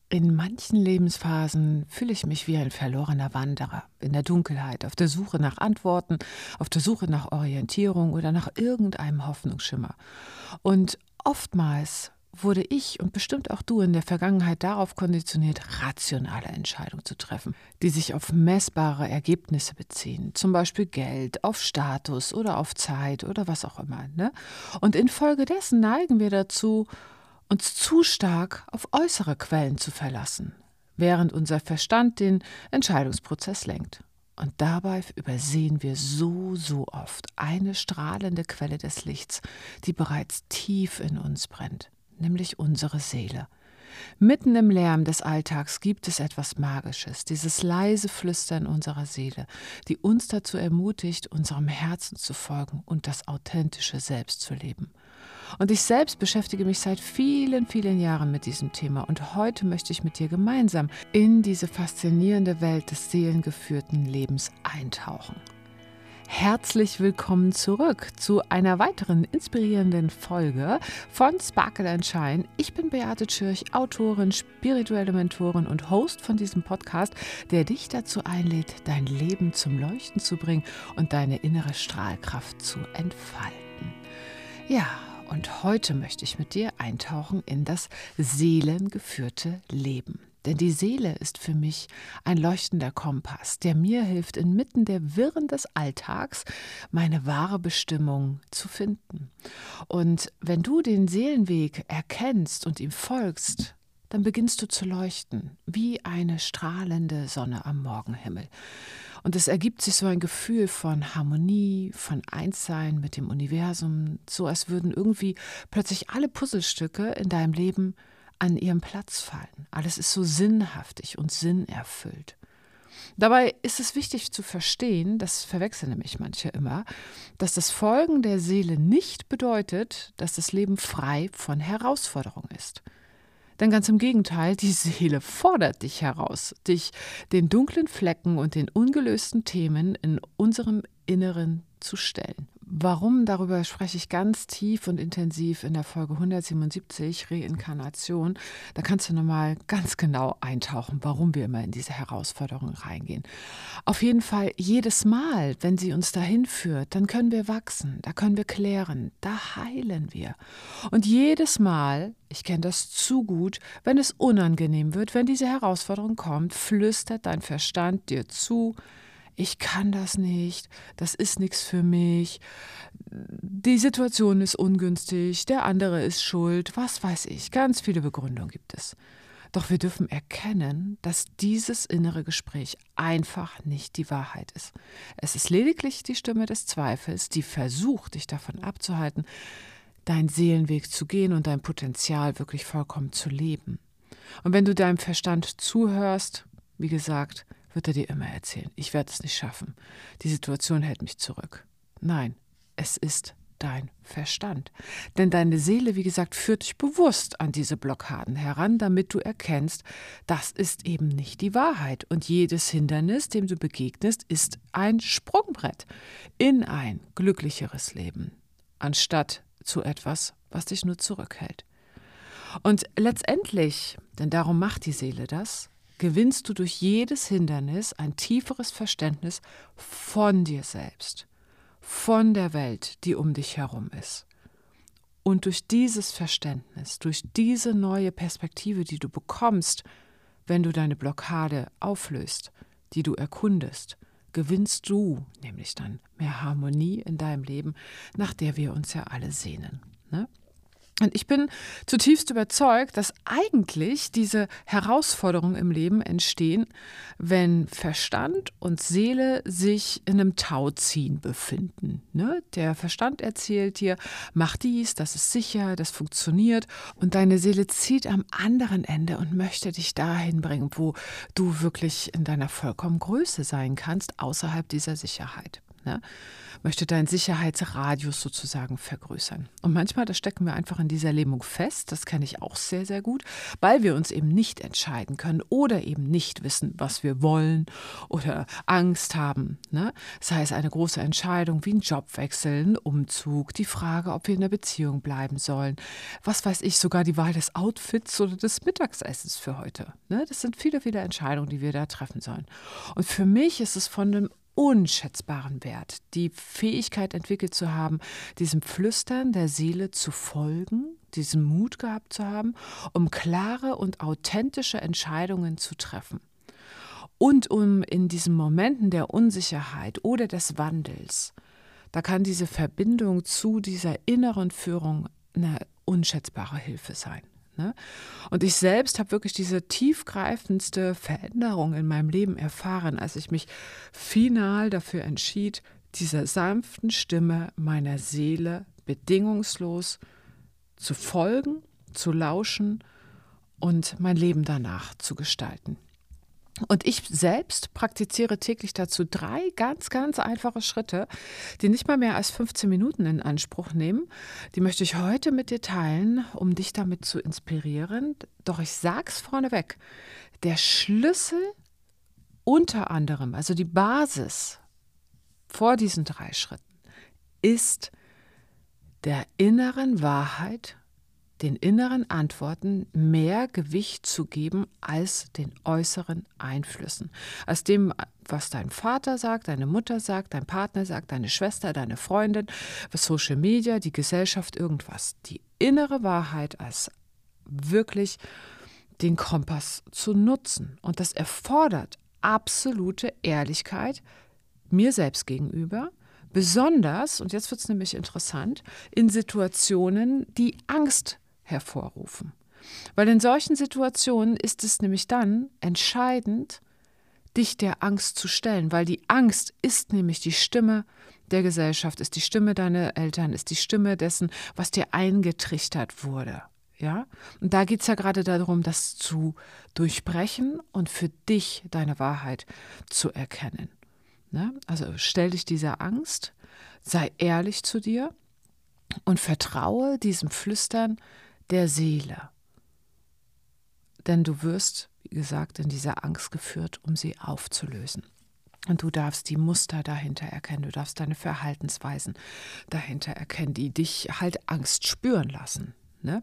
In manchen Lebensphasen fühle ich mich wie ein verlorener Wanderer in der Dunkelheit, auf der Suche nach Antworten, auf der Suche nach Orientierung oder nach irgendeinem Hoffnungsschimmer. Und oftmals wurde ich und bestimmt auch du in der Vergangenheit darauf konditioniert, rationale Entscheidungen zu treffen, die sich auf messbare Ergebnisse beziehen, zum Beispiel Geld, auf Status oder auf Zeit oder was auch immer. Ne? Und infolgedessen neigen wir dazu, uns zu stark auf äußere Quellen zu verlassen, während unser Verstand den Entscheidungsprozess lenkt. Und dabei übersehen wir so oft eine strahlende Quelle des Lichts, die bereits tief in uns brennt, nämlich unsere Seele. Mitten im Lärm des Alltags gibt es etwas Magisches, dieses leise Flüstern unserer Seele, die uns dazu ermutigt, unserem Herzen zu folgen und das authentische Selbst zu leben. Und ich selbst beschäftige mich seit vielen Jahren mit diesem Thema und heute möchte ich mit dir gemeinsam in diese faszinierende Welt des seelengeführten Lebens eintauchen. Herzlich willkommen zurück zu einer weiteren inspirierenden Folge von Sparkle and Shine. Ich bin Beate Tschirch, Autorin, spirituelle Mentorin und Host von diesem Podcast, der dich dazu einlädt, dein Leben zum Leuchten zu bringen und deine innere Strahlkraft zu entfalten. Ja, und heute möchte ich mit dir eintauchen in das seelengeführte Leben. Denn die Seele ist für mich ein leuchtender Kompass, der mir hilft, inmitten der Wirren des Alltags meine wahre Bestimmung zu finden. Und wenn du den Seelenweg erkennst und ihm folgst, dann beginnst du zu leuchten, wie eine strahlende Sonne am Morgenhimmel. Und es ergibt sich so ein Gefühl von Harmonie, von Einssein mit dem Universum, so als würden irgendwie plötzlich alle Puzzlestücke in deinem Leben an ihren Platz fallen. Alles ist so sinnhaftig und sinnerfüllt. Dabei ist es wichtig zu verstehen, das verwechseln nämlich manche immer, dass das Folgen der Seele nicht bedeutet, dass das Leben frei von Herausforderung ist. Denn ganz im Gegenteil, die Seele fordert dich heraus, dich den dunklen Flecken und den ungelösten Themen in unserem Inneren zu stellen. Warum, darüber spreche ich ganz tief und intensiv in der Folge 177, Reinkarnation. Da kannst du nochmal ganz genau eintauchen, warum wir immer in diese Herausforderungen reingehen. Auf jeden Fall, jedes Mal, wenn sie uns dahin führt, dann können wir wachsen, da können wir klären, da heilen wir. Und jedes Mal, ich kenne das zu gut, wenn es unangenehm wird, wenn diese Herausforderung kommt, flüstert dein Verstand dir zu: Ich kann das nicht, das ist nichts für mich, die Situation ist ungünstig, der andere ist schuld, was weiß ich, ganz viele Begründungen gibt es. Doch wir dürfen erkennen, dass dieses innere Gespräch einfach nicht die Wahrheit ist. Es ist lediglich die Stimme des Zweifels, die versucht, dich davon abzuhalten, deinen Seelenweg zu gehen und dein Potenzial wirklich vollkommen zu leben. Und wenn du deinem Verstand zuhörst, wie gesagt, wird er dir immer erzählen: Ich werde es nicht schaffen. Die Situation hält mich zurück. Nein, es ist dein Verstand. Denn deine Seele, wie gesagt, führt dich bewusst an diese Blockaden heran, damit du erkennst, das ist eben nicht die Wahrheit. Und jedes Hindernis, dem du begegnest, ist ein Sprungbrett in ein glücklicheres Leben, anstatt zu etwas, was dich nur zurückhält. Und letztendlich, denn darum macht die Seele das, gewinnst du durch jedes Hindernis ein tieferes Verständnis von dir selbst, von der Welt, die um dich herum ist. Und durch dieses Verständnis, durch diese neue Perspektive, die du bekommst, wenn du deine Blockade auflöst, die du erkundest, gewinnst du nämlich dann mehr Harmonie in deinem Leben, nach der wir uns ja alle sehnen, ne? Und ich bin zutiefst überzeugt, dass eigentlich diese Herausforderungen im Leben entstehen, wenn Verstand und Seele sich in einem Tauziehen befinden. Ne? Der Verstand erzählt dir, mach dies, das ist sicher, das funktioniert. Und deine Seele zieht am anderen Ende und möchte dich dahin bringen, wo du wirklich in deiner vollkommenen Größe sein kannst, außerhalb dieser Sicherheit. ne? Möchte deinen Sicherheitsradius sozusagen vergrößern. Und manchmal, da stecken wir einfach in dieser Lähmung fest, das kenne ich auch sehr, sehr gut, weil wir uns eben nicht entscheiden können oder eben nicht wissen, was wir wollen oder Angst haben, ne? Sei es eine große Entscheidung wie ein Jobwechsel, ein Umzug, die Frage, ob wir in einer Beziehung bleiben sollen, was weiß ich, sogar die Wahl des Outfits oder des Mittagessens für heute, ne? Das sind viele, viele Entscheidungen, die wir da treffen sollen. Und für mich ist es von einem unschätzbaren Wert, die Fähigkeit entwickelt zu haben, diesem Flüstern der Seele zu folgen, diesen Mut gehabt zu haben, um klare und authentische Entscheidungen zu treffen. Und um in diesen Momenten der Unsicherheit oder des Wandels, da kann diese Verbindung zu dieser inneren Führung eine unschätzbare Hilfe sein. Ne? Und ich selbst habe wirklich diese tiefgreifendste Veränderung in meinem Leben erfahren, als ich mich final dafür entschied, dieser sanften Stimme meiner Seele bedingungslos zu folgen, zu lauschen und mein Leben danach zu gestalten. Und ich selbst praktiziere täglich dazu 3 ganz, ganz einfache Schritte, die nicht mal mehr als 15 Minuten in Anspruch nehmen. Die möchte ich heute mit dir teilen, um dich damit zu inspirieren. Doch ich sag's vorneweg, der Schlüssel unter anderem, also die Basis vor diesen 3 Schritten, ist der inneren Wahrheit, den inneren Antworten mehr Gewicht zu geben als den äußeren Einflüssen. Als dem, was dein Vater sagt, deine Mutter sagt, dein Partner sagt, deine Schwester, deine Freundin, was Social Media, die Gesellschaft, irgendwas. Die innere Wahrheit als wirklich den Kompass zu nutzen. Und das erfordert absolute Ehrlichkeit mir selbst gegenüber, besonders, und jetzt wird es nämlich interessant, in Situationen, die Angst hervorrufen. Weil in solchen Situationen ist es nämlich dann entscheidend, dich der Angst zu stellen, weil die Angst ist nämlich die Stimme der Gesellschaft, ist die Stimme deiner Eltern, ist die Stimme dessen, was dir eingetrichtert wurde. Ja? Und da geht es ja gerade darum, das zu durchbrechen und für dich deine Wahrheit zu erkennen. Ne? Also stell dich dieser Angst, sei ehrlich zu dir und vertraue diesem Flüstern der Seele. Denn du wirst, wie gesagt, in diese Angst geführt, um sie aufzulösen. Und du darfst die Muster dahinter erkennen, du darfst deine Verhaltensweisen dahinter erkennen, die dich halt Angst spüren lassen. Ne?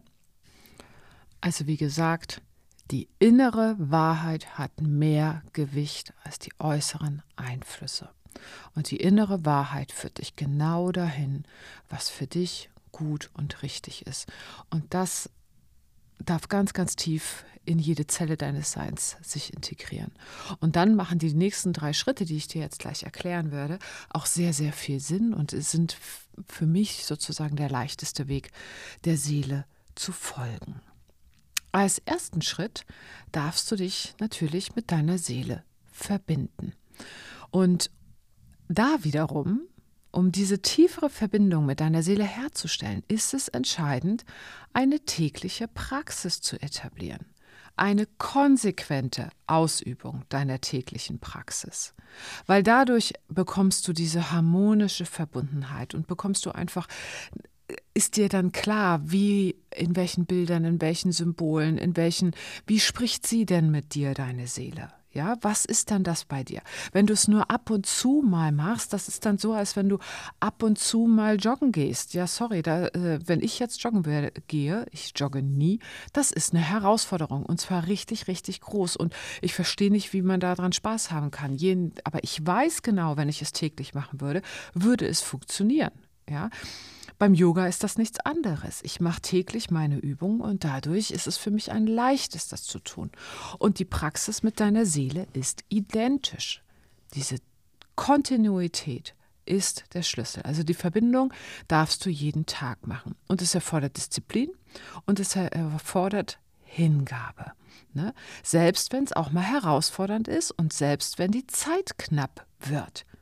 Also wie gesagt, die innere Wahrheit hat mehr Gewicht als die äußeren Einflüsse. Und die innere Wahrheit führt dich genau dahin, was für dich gut und richtig ist. Und das darf ganz, ganz tief in jede Zelle deines Seins sich integrieren. Und dann machen die nächsten 3 Schritte, die ich dir jetzt gleich erklären werde, auch sehr, sehr viel Sinn und es sind für mich sozusagen der leichteste Weg, der Seele zu folgen. Als ersten Schritt darfst du dich natürlich mit deiner Seele verbinden. Und da wiederum, um diese tiefere Verbindung mit deiner Seele herzustellen, ist es entscheidend, eine tägliche Praxis zu etablieren. Eine konsequente Ausübung deiner täglichen Praxis. Weil dadurch bekommst du diese harmonische Verbundenheit und bekommst du einfach, ist dir dann klar, wie, in welchen Bildern, in welchen Symbolen, wie spricht sie denn mit dir, deine Seele? Ja, was ist dann das bei dir? Wenn du es nur ab und zu mal machst, das ist dann so, als wenn du ab und zu mal joggen gehst. Ja, sorry, wenn ich jetzt gehe, ich jogge nie, das ist eine Herausforderung und zwar richtig, richtig groß. Und ich verstehe nicht, wie man daran Spaß haben kann. Aber ich weiß genau, wenn ich es täglich machen würde, würde es funktionieren. Ja. Beim Yoga ist das nichts anderes. Ich mache täglich meine Übungen und dadurch ist es für mich ein leichtes, das zu tun. Und die Praxis mit deiner Seele ist identisch. Diese Kontinuität ist der Schlüssel. Also die Verbindung darfst du jeden Tag machen. Und es erfordert Disziplin und es erfordert Hingabe. Ne? Selbst wenn es auch mal herausfordernd ist und selbst wenn die Zeit knapp wird.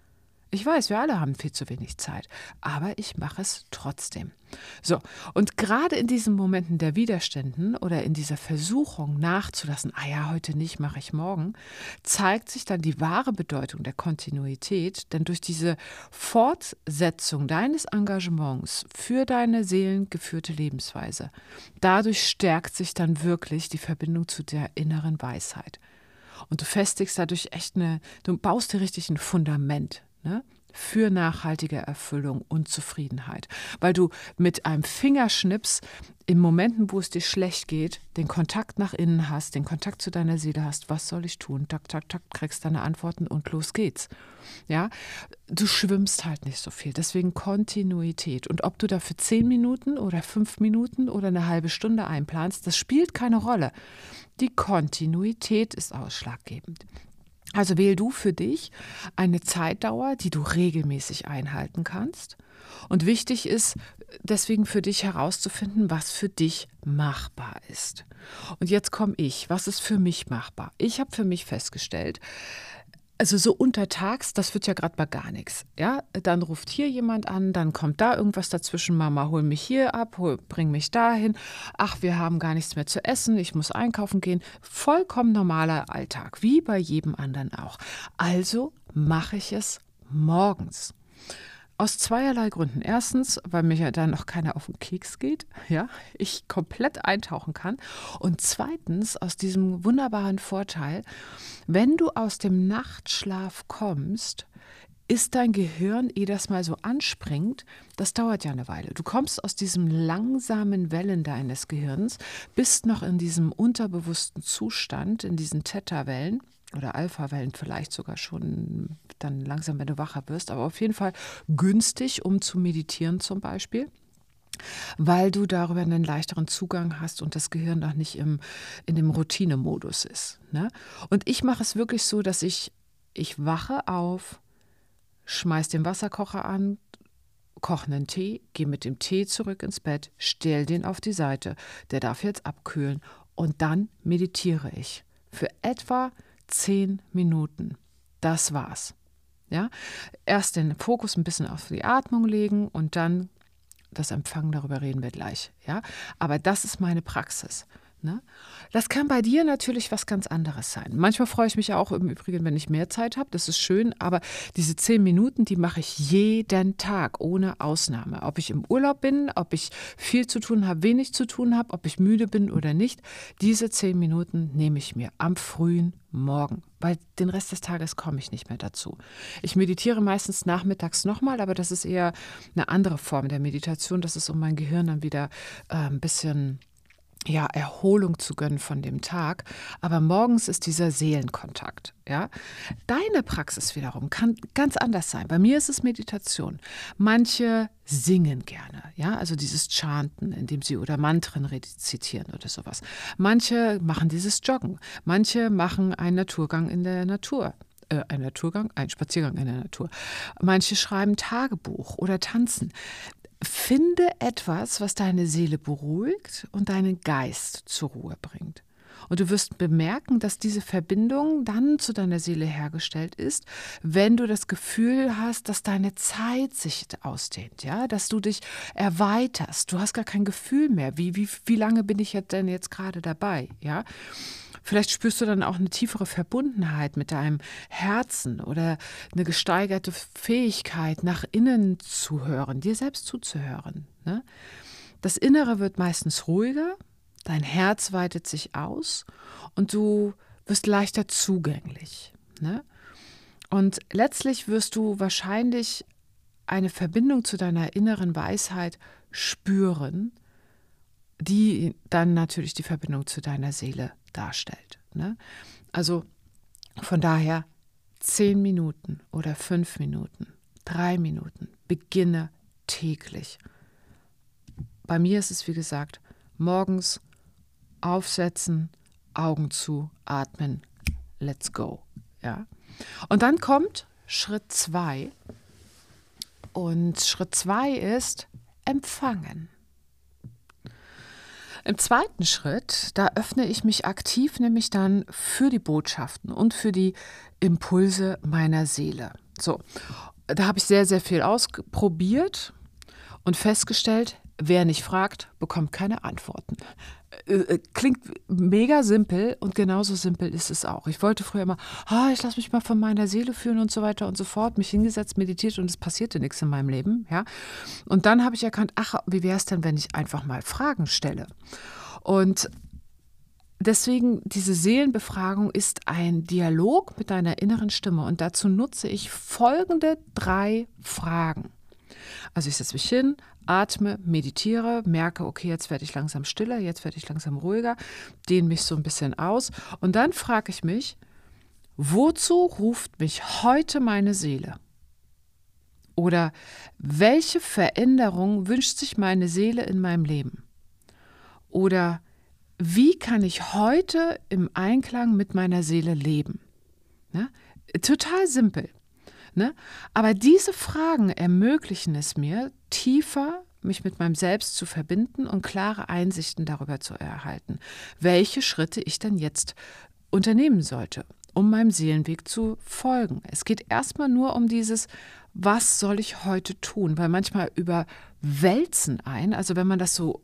Ich weiß, wir alle haben viel zu wenig Zeit, aber ich mache es trotzdem. So, und gerade in diesen Momenten der Widerständen oder in dieser Versuchung nachzulassen, ah ja, heute nicht, mache ich morgen, zeigt sich dann die wahre Bedeutung der Kontinuität, denn durch diese Fortsetzung deines Engagements für deine seelengeführte Lebensweise, dadurch stärkt sich dann wirklich die Verbindung zu der inneren Weisheit. Und du festigst dadurch du baust dir richtig ein Fundament, ne, für nachhaltige Erfüllung und Zufriedenheit. Weil du mit einem Fingerschnips in Momenten, wo es dir schlecht geht, den Kontakt nach innen hast, den Kontakt zu deiner Seele hast. Was soll ich tun? Tak, tak, tak, kriegst deine Antworten und los geht's. Ja, du schwimmst halt nicht so viel. Deswegen Kontinuität. Und ob du dafür 10 Minuten oder 5 Minuten oder eine halbe Stunde einplanst, das spielt keine Rolle. Die Kontinuität ist ausschlaggebend. Also wähl du für dich eine Zeitdauer, die du regelmäßig einhalten kannst. Und wichtig ist deswegen für dich herauszufinden, was für dich machbar ist. Und jetzt komme ich. Was ist für mich machbar? Ich habe für mich festgestellt, also so untertags, das wird ja gerade mal gar nichts. Ja? Dann ruft hier jemand an, dann kommt da irgendwas dazwischen. Mama, hol mich hier ab, bring mich dahin. Ach, wir haben gar nichts mehr zu essen, ich muss einkaufen gehen. Vollkommen normaler Alltag, wie bei jedem anderen auch. Also mache ich es morgens. Aus zweierlei Gründen. Erstens, weil mir ja dann noch keiner auf den Keks geht, ja, ich komplett eintauchen kann. Und zweitens, aus diesem wunderbaren Vorteil, wenn du aus dem Nachtschlaf kommst, ist dein Gehirn, ehe das mal so anspringt, das dauert ja eine Weile. Du kommst aus diesem langsamen Wellen deines Gehirns, bist noch in diesem unterbewussten Zustand, in diesen Theta-Wellen, oder Alpha-Wellen vielleicht sogar schon dann langsam, wenn du wacher wirst, aber auf jeden Fall günstig, um zu meditieren zum Beispiel, weil du darüber einen leichteren Zugang hast und das Gehirn noch nicht in dem Routinemodus ist. Ne? Und ich mache es wirklich so, dass ich wache auf, schmeiß den Wasserkocher an, koche einen Tee, gehe mit dem Tee zurück ins Bett, stell den auf die Seite, der darf jetzt abkühlen und dann meditiere ich für etwa 10 Minuten. Das war's. Ja? Erst den Fokus ein bisschen auf die Atmung legen und dann das Empfangen, darüber reden wir gleich. Ja? Aber das ist meine Praxis. Ne? Das kann bei dir natürlich was ganz anderes sein. Manchmal freue ich mich ja auch im Übrigen, wenn ich mehr Zeit habe. Das ist schön, aber diese 10 Minuten, die mache ich jeden Tag, ohne Ausnahme. Ob ich im Urlaub bin, ob ich viel zu tun habe, wenig zu tun habe, ob ich müde bin oder nicht. Diese 10 Minuten nehme ich mir am frühen Morgen, weil den Rest des Tages komme ich nicht mehr dazu. Ich meditiere meistens nachmittags nochmal, aber das ist eher eine andere Form der Meditation. Das ist, um mein Gehirn dann wieder ein bisschen Erholung zu gönnen von dem Tag. Aber morgens ist dieser Seelenkontakt. Ja? Deine Praxis wiederum kann ganz anders sein. Bei mir ist es Meditation. Manche singen gerne, ja, also dieses Chanten, indem sie oder Mantren rezitieren oder sowas. Manche machen dieses Joggen. Manche machen einen Naturgang in der Natur. Ein Spaziergang in der Natur. Manche schreiben Tagebuch oder tanzen. Finde etwas, was deine Seele beruhigt und deinen Geist zur Ruhe bringt. Und du wirst bemerken, dass diese Verbindung dann zu deiner Seele hergestellt ist, wenn du das Gefühl hast, dass deine Zeit sich ausdehnt, ja, dass du dich erweiterst. Du hast gar kein Gefühl mehr. Wie lange bin ich denn jetzt gerade dabei, ja? Vielleicht spürst du dann auch eine tiefere Verbundenheit mit deinem Herzen oder eine gesteigerte Fähigkeit, nach innen zu hören, dir selbst zuzuhören. Ne? Das Innere wird meistens ruhiger, dein Herz weitet sich aus und du wirst leichter zugänglich. Ne? Und letztlich wirst du wahrscheinlich eine Verbindung zu deiner inneren Weisheit spüren, die dann natürlich die Verbindung zu deiner Seele darstellt. Ne? Also von daher 10 Minuten oder 5 Minuten, 3 Minuten, beginne täglich. Bei mir ist es, wie gesagt, morgens aufsetzen, Augen zu, atmen, let's go. Ja? Und dann kommt Schritt 2. Und Schritt 2 ist empfangen. Im zweiten Schritt, da öffne ich mich aktiv nämlich dann für die Botschaften und für die Impulse meiner Seele. So, da habe ich sehr, sehr viel ausprobiert und festgestellt, wer nicht fragt, bekommt keine Antworten. Klingt mega simpel und genauso simpel ist es auch. Ich wollte früher immer, ich lasse mich mal von meiner Seele führen und so weiter und so fort, mich hingesetzt, meditiert und es passierte nichts in meinem Leben. Ja? Und dann habe ich erkannt, wie wäre es denn, wenn ich einfach mal Fragen stelle? Und deswegen, diese Seelenbefragung ist ein Dialog mit deiner inneren Stimme und dazu nutze ich folgende 3 Fragen. Also ich setze mich hin, atme, meditiere, merke, okay, jetzt werde ich langsam stiller, jetzt werde ich langsam ruhiger, dehne mich so ein bisschen aus und dann frage ich mich, wozu ruft mich heute meine Seele? Oder welche Veränderung wünscht sich meine Seele in meinem Leben? Oder wie kann ich heute im Einklang mit meiner Seele leben? Ne? Total simpel. Ne? Aber diese Fragen ermöglichen es mir, tiefer mich mit meinem Selbst zu verbinden und klare Einsichten darüber zu erhalten, welche Schritte ich denn jetzt unternehmen sollte, um meinem Seelenweg zu folgen. Es geht erstmal nur um dieses, was soll ich heute tun? Weil manchmal überwälzen ein, also wenn man das so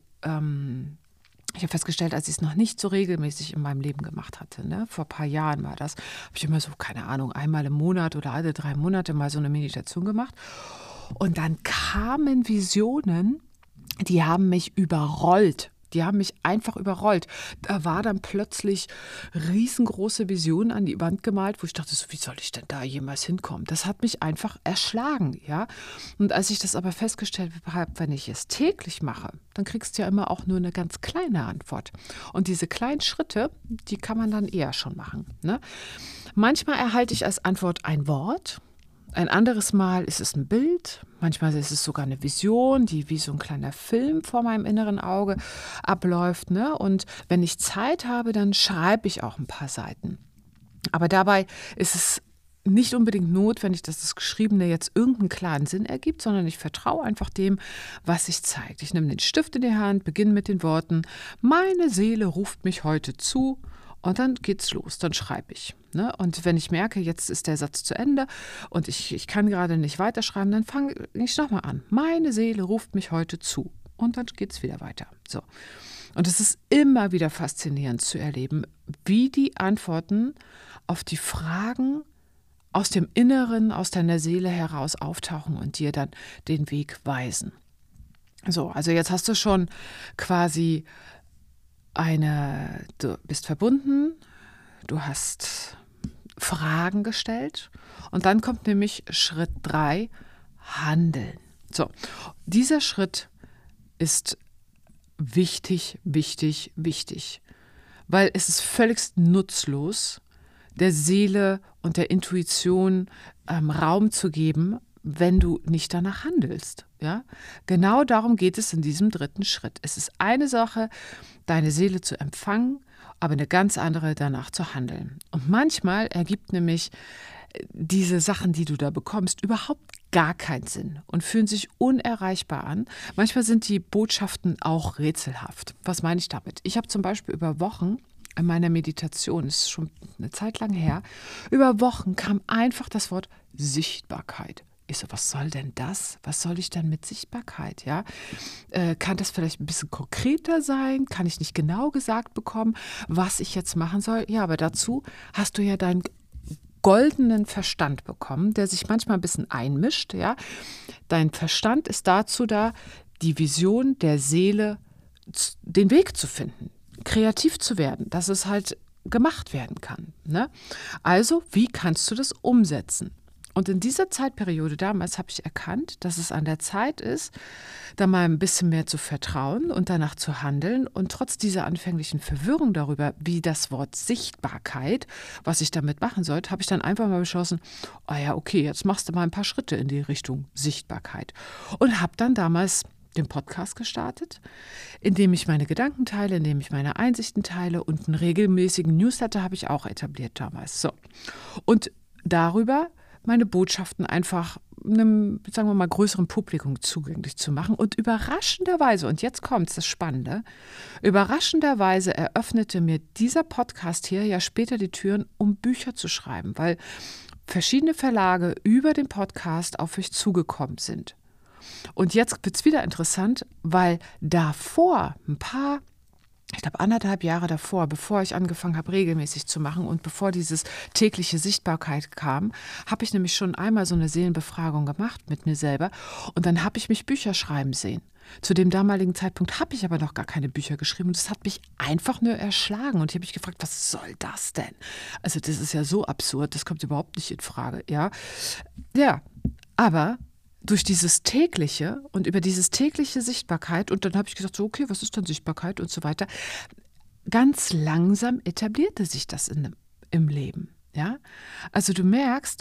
ich habe festgestellt, als ich es noch nicht so regelmäßig in meinem Leben gemacht hatte, ne, vor ein paar Jahren war das, habe ich immer so, keine Ahnung, einmal im Monat oder alle 3 Monate mal so eine Meditation gemacht. Und dann kamen Visionen, die haben mich überrollt. Die haben mich einfach überrollt. Da war dann plötzlich riesengroße Vision an die Wand gemalt, wo ich dachte, so, wie soll ich denn da jemals hinkommen? Das hat mich einfach erschlagen, ja. Und als ich das aber festgestellt habe, wenn ich es täglich mache, dann kriegst du ja immer auch nur eine ganz kleine Antwort. Und diese kleinen Schritte, die kann man dann eher schon machen, ne? Manchmal erhalte ich als Antwort ein Wort. Ein anderes Mal ist es ein Bild, manchmal ist es sogar eine Vision, die wie so ein kleiner Film vor meinem inneren Auge abläuft, ne? Und wenn ich Zeit habe, dann schreibe ich auch ein paar Seiten. Aber dabei ist es nicht unbedingt notwendig, dass das Geschriebene jetzt irgendeinen klaren Sinn ergibt, sondern ich vertraue einfach dem, was sich zeigt. Ich nehme den Stift in die Hand, beginne mit den Worten, meine Seele ruft mich heute zu. Und dann geht's los, dann schreibe ich. Ne? Und wenn ich merke, jetzt ist der Satz zu Ende und ich kann gerade nicht weiterschreiben, dann fange ich nochmal an. Meine Seele ruft mich heute zu. Und dann geht's wieder weiter. So. Und es ist immer wieder faszinierend zu erleben, wie die Antworten auf die Fragen aus dem Inneren, aus deiner Seele heraus auftauchen und dir dann den Weg weisen. So, also jetzt hast du schon quasi du bist verbunden, du hast Fragen gestellt und dann kommt nämlich Schritt 3, Handeln. So, dieser Schritt ist wichtig, wichtig, wichtig, weil es ist völlig nutzlos, der Seele und der Intuition Raum zu geben, wenn du nicht danach handelst. Ja? Genau darum geht es in diesem 3. Schritt. Es ist eine Sache, deine Seele zu empfangen, aber eine ganz andere, danach zu handeln. Und manchmal ergibt nämlich diese Sachen, die du da bekommst, überhaupt gar keinen Sinn und fühlen sich unerreichbar an. Manchmal sind die Botschaften auch rätselhaft. Was meine ich damit? Ich habe zum Beispiel über Wochen in meiner Meditation, das ist schon eine Zeit lang her, über Wochen kam einfach das Wort Sichtbarkeit. Ich so, was soll denn das? Was soll ich denn mit Sichtbarkeit? Ja? Kann das vielleicht ein bisschen konkreter sein? Kann ich nicht genau gesagt bekommen, was ich jetzt machen soll? Ja, aber dazu hast du ja deinen goldenen Verstand bekommen, der sich manchmal ein bisschen einmischt. Ja? Dein Verstand ist dazu da, die Vision der Seele, den Weg zu finden, kreativ zu werden, dass es halt gemacht werden kann. Ne? Also, wie kannst du das umsetzen? Und in dieser Zeitperiode damals habe ich erkannt, dass es an der Zeit ist, da mal ein bisschen mehr zu vertrauen und danach zu handeln. Und trotz dieser anfänglichen Verwirrung darüber, wie das Wort Sichtbarkeit, was ich damit machen sollte, habe ich dann einfach mal beschlossen, oh ja, okay, jetzt machst du mal ein paar Schritte in die Richtung Sichtbarkeit. Und habe dann damals den Podcast gestartet, in dem ich meine Gedanken teile, in dem ich meine Einsichten teile und einen regelmäßigen Newsletter habe ich auch etabliert damals. So. Und darüber meine Botschaften einfach einem, sagen wir mal, größeren Publikum zugänglich zu machen. Und überraschenderweise, und jetzt kommt das Spannende, überraschenderweise eröffnete mir dieser Podcast hier ja später die Türen, um Bücher zu schreiben, weil verschiedene Verlage über den Podcast auf euch zugekommen sind. Und jetzt wird es wieder interessant, weil davor ich glaube 1,5 Jahre davor, bevor ich angefangen habe, regelmäßig zu machen und bevor dieses tägliche Sichtbarkeit kam, habe ich nämlich schon einmal so eine Seelenbefragung gemacht mit mir selber und dann habe ich mich Bücher schreiben sehen. Zu dem damaligen Zeitpunkt habe ich aber noch gar keine Bücher geschrieben und es hat mich einfach nur erschlagen und ich habe mich gefragt, was soll das denn? Also das ist ja so absurd, das kommt überhaupt nicht in Frage, ja. Ja, aber durch dieses tägliche und über dieses tägliche Sichtbarkeit und dann habe ich gesagt, so okay, was ist dann Sichtbarkeit und so weiter, ganz langsam etablierte sich das im Leben. Ja? Also du merkst,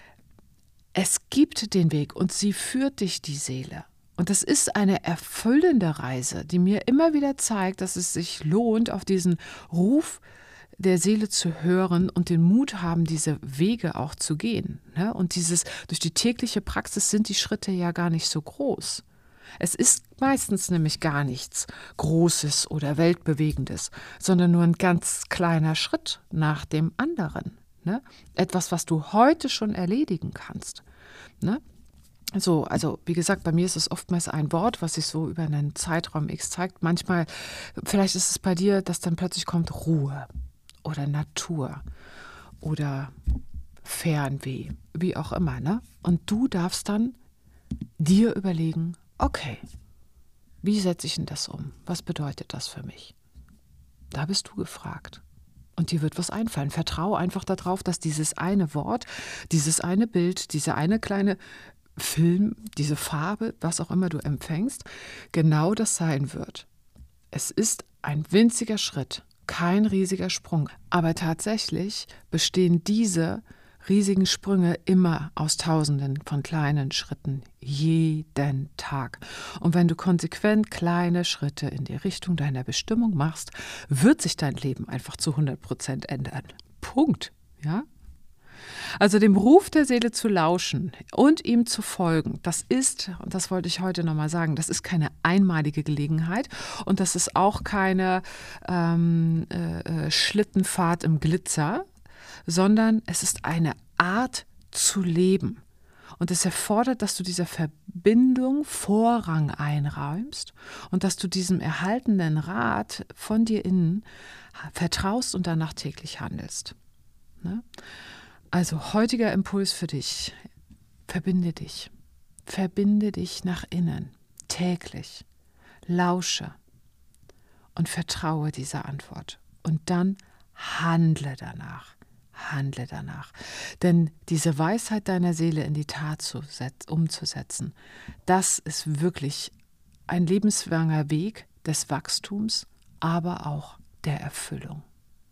es gibt den Weg und sie führt dich die Seele. Und das ist eine erfüllende Reise, die mir immer wieder zeigt, dass es sich lohnt, auf diesen Ruf der Seele zu hören und den Mut haben, diese Wege auch zu gehen. Ne? Und durch die tägliche Praxis sind die Schritte ja gar nicht so groß. Es ist meistens nämlich gar nichts Großes oder Weltbewegendes, sondern nur ein ganz kleiner Schritt nach dem anderen. Ne? Etwas, was du heute schon erledigen kannst. Ne? So, also wie gesagt, bei mir ist es oftmals ein Wort, was sich so über einen Zeitraum X zeigt. Manchmal, vielleicht ist es bei dir, dass dann plötzlich kommt Ruhe oder Natur oder Fernweh, wie auch immer. Ne? Und du darfst dann dir überlegen, okay, wie setze ich denn das um? Was bedeutet das für mich? Da bist du gefragt. Und dir wird was einfallen. Vertraue einfach darauf, dass dieses eine Wort, dieses eine Bild, diese eine kleine Film, diese Farbe, was auch immer du empfängst, genau das sein wird. Es ist ein winziger Schritt, kein riesiger Sprung. Aber tatsächlich bestehen diese riesigen Sprünge immer aus Tausenden von kleinen Schritten, jeden Tag. Und wenn du konsequent kleine Schritte in die Richtung deiner Bestimmung machst, wird sich dein Leben einfach zu 100% ändern. Punkt. Ja? Also dem Ruf der Seele zu lauschen und ihm zu folgen, das ist, und das wollte ich heute nochmal sagen, das ist keine einmalige Gelegenheit und das ist auch keine Schlittenfahrt im Glitzer, sondern es ist eine Art zu leben. Und es erfordert, dass du dieser Verbindung Vorrang einräumst und dass du diesem erhaltenen Rat von dir innen vertraust und danach täglich handelst. Ne? Also heutiger Impuls für dich, verbinde dich nach innen, täglich, lausche und vertraue dieser Antwort und dann handle danach. Denn diese Weisheit deiner Seele in die Tat umzusetzen, das ist wirklich ein lebenslanger Weg des Wachstums, aber auch der Erfüllung.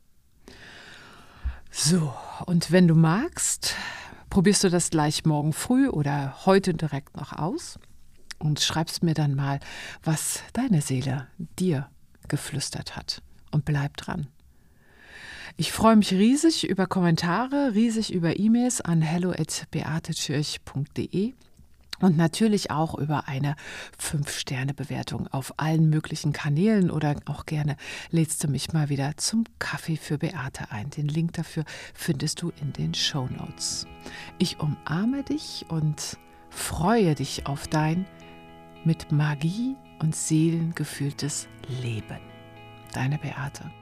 So, und wenn du magst, probierst du das gleich morgen früh oder heute direkt noch aus und schreibst mir dann mal, was deine Seele dir geflüstert hat. Und bleib dran. Ich freue mich riesig über Kommentare, riesig über E-Mails an hello@beatetschirch.de und natürlich auch über eine 5-Sterne-Bewertung auf allen möglichen Kanälen oder auch gerne lädst du mich mal wieder zum Kaffee für Beate ein. Den Link dafür findest du in den Shownotes. Ich umarme dich und freue dich auf dein mit Magie und Seelen gefülltes Leben. Deine Beate.